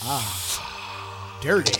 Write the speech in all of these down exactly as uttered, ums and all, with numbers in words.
Ah, dirty.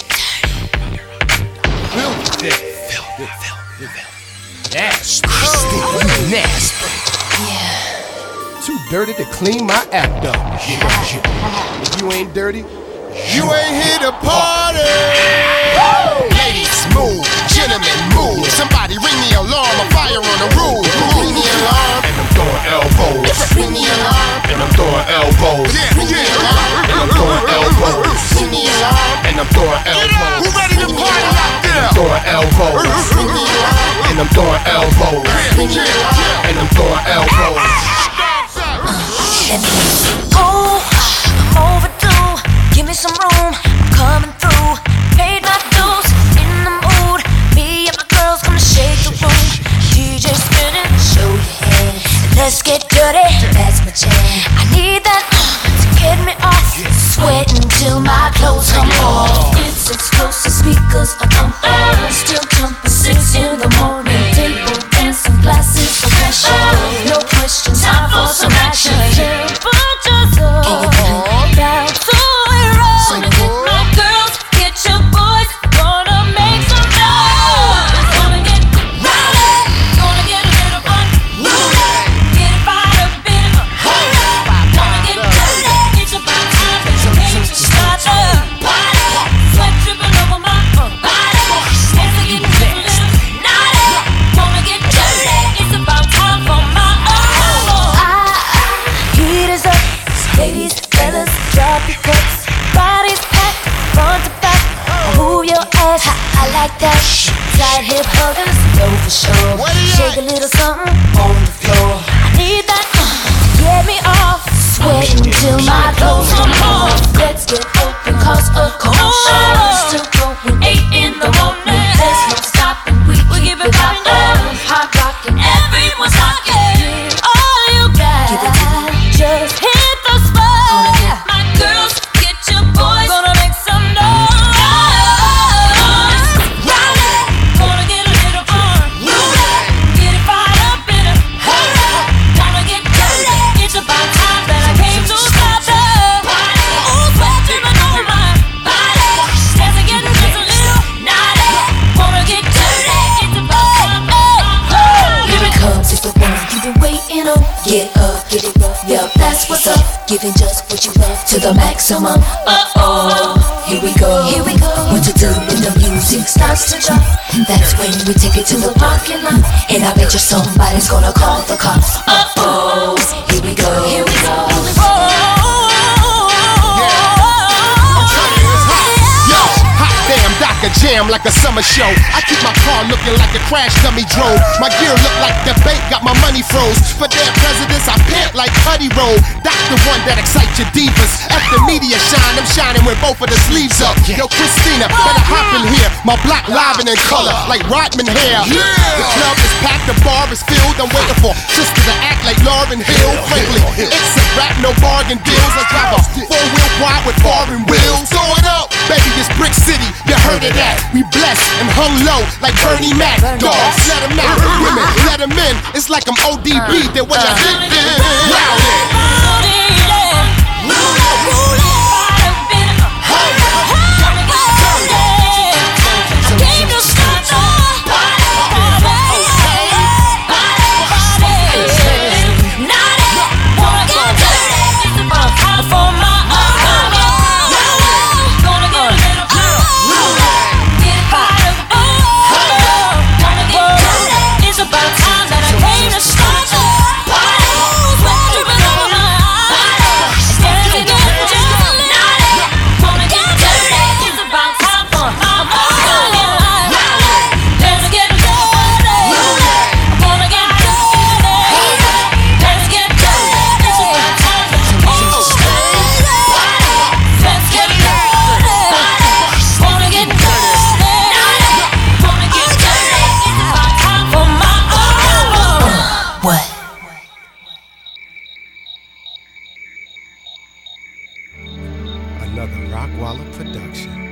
Filthy. Filthy. Filthy. Nasty. Oh. Nasty. Yeah. Too dirty to clean my act up. If you ain't dirty, you ain't here to party. Woo! Ladies, move. Gentlemen, move. Somebody ring the alarm. A fire on the roof. Ring the alarm. And I'm throwing elbows. Ring the alarm. And I'm throwing elbows. Yeah, ring the alarm. And I'm throwing elbows. Ring the alarm. And I'm throwing elbows. Who ready to party out there? I'm throwing elbows. Ring the alarm. And I'm throwing elbows. Ring the alarm. And I'm throwing elbows. Oh, I'm overdue. Give me some room. I'm coming through. Paid my dues. In the mood. Me and my girls gonna shake the room. D J spinning. Show your head. Let's get dirty. That's my jam. I need that uh, to get me off. Sweating till my clothes come off. It's explosive speakers are pumping. Still jumping six in the morning. Table dancing, glasses of passion. No question, time for some action. I like that tight hip huggers, know for sure. Shake a little something on the floor. I need that uh, to get me off. Sweating till my clothes come off. Let's get open, cause a commotion. Still going eight in the morning. There's no stopping, we keep it poppin'. Hot rockin', everyone's rockin'. All you got, just hit the spot. My girls, get your boys, gonna make some noise. Get up, get it rough, yup, that's what's up. Giving just what you love to the maximum. Uh-oh, here we go, here we go. What to do when the music starts to jump? That's when we take it to the parking lot. And I bet you somebody's gonna call the cops. Uh-oh, here we go, here we go. Jam like a summer show. I keep my car looking like a crash dummy drove. My gear look like the bank got my money froze. For their presidents, I pant like Cuddy Roll. That's the one that excites your divas. At the media shine, I'm shining with both of the sleeves up. Yo, Christina, better hop in here. My block live and in color, like Rodman hair. The club is packed, the bar is filled. I'm waiting for sister to act like Lauryn Hill. Frankly, it's a rap, no bargain deals. I drive a four-wheel quad with foreign wheels. Throw it up, baby, it's Brick City. You heard of that? We blessed and hung low like Bernie Mac. Dogs, let them out. Women, let them in. It's like I'm O D B. Then what y'all think? Another Rockwaller production.